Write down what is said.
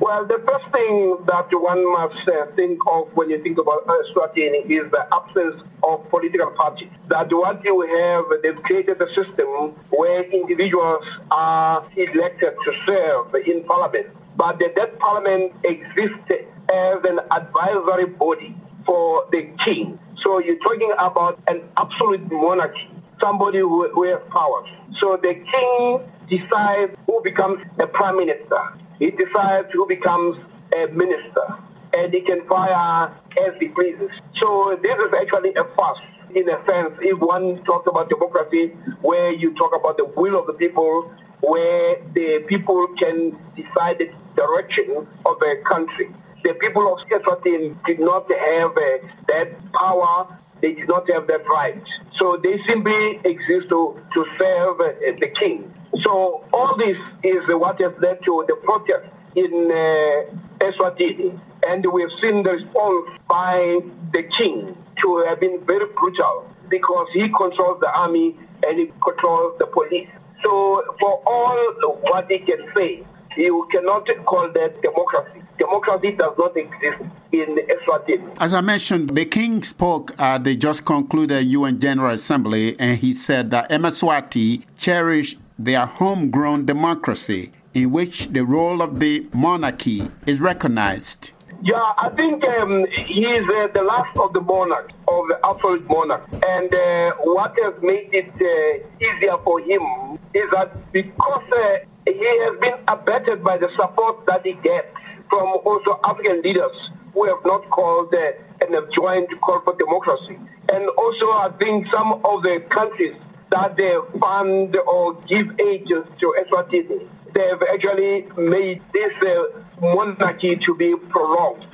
Well, the first thing that one must think of when you think about Eswatini is the absence of political parties. That what you have, they've created a system where individuals are elected to serve in parliament. But that parliament exists as an advisory body for the king. So you're talking about an absolute monarchy, somebody who has powers. So the king decides who becomes a prime minister. He decides who becomes a minister. And he can fire as he pleases. So this is actually a farce, in a sense, if one talks about democracy, where you talk about the will of the people, where the people can decide the direction of a country. The people of Eswatini did not have that power. They did not have that right. So they simply exist to serve the king. So all this is what has led to the protest in Eswatini. And we've seen the response by the king to have been very brutal because he controls the army and he controls the police. So for all what he can say, you cannot call that democracy. Democracy does not exist in Eswatini. As I mentioned, the king spoke at the just concluded UN General Assembly, and he said that Eswatini cherish their homegrown democracy in which the role of the monarchy is recognized. Yeah, I think he is the last of the monarchs, of the absolute monarch. And what has made it easier for him is that because he has been abetted by the support that he gets from also African leaders who have not called and have joined to call for democracy. And also I think some of the countries that they fund or give aid to Eswatini, they have actually made this monarchy to be prolonged.